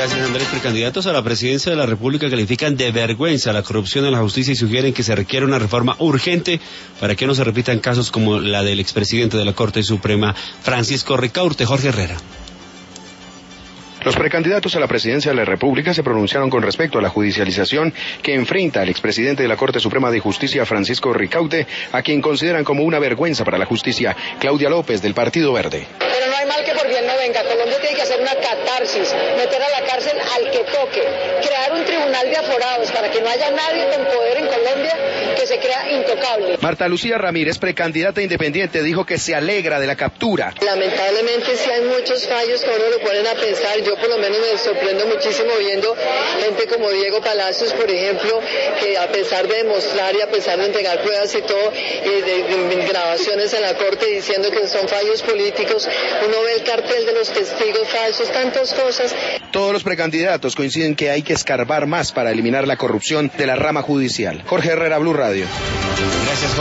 Gracias, Andrés. Precandidatos a la presidencia de la República califican de vergüenza la corrupción en la justicia y sugieren que se requiere una reforma urgente para que no se repitan casos como la del expresidente de la Corte Suprema, Francisco Ricaurte. Jorge Herrera. Los precandidatos a la presidencia de la República se pronunciaron con respecto a la judicialización que enfrenta al expresidente de la Corte Suprema de Justicia, Francisco Ricaurte, a quien consideran como una vergüenza para la justicia. Claudia López, del Partido Verde. Pero no hay mal que por bien no venga. Colombia tiene que hacer una catarsis, meter a la cárcel al que toque, crear un tribunal de aforados para que no haya nadie con poder en Colombia que se crea intocable. Marta Lucía Ramírez, precandidata independiente, dijo que se alegra de la captura. Lamentablemente sí hay muchos fallos que uno lo ponen a pensar. Yo por lo menos me sorprendo muchísimo viendo gente como Diego Palacios, por ejemplo, que a pesar de demostrar y a pesar de entregar pruebas y todo, de grabaciones en la corte diciendo que son fallos políticos, uno ve el cartel de los testigos falsos, tantas cosas. Todos los precandidatos coinciden que hay que escarbar más para eliminar la corrupción de la rama judicial. Jorge Herrera, Blue Radio. Gracias, Jorge.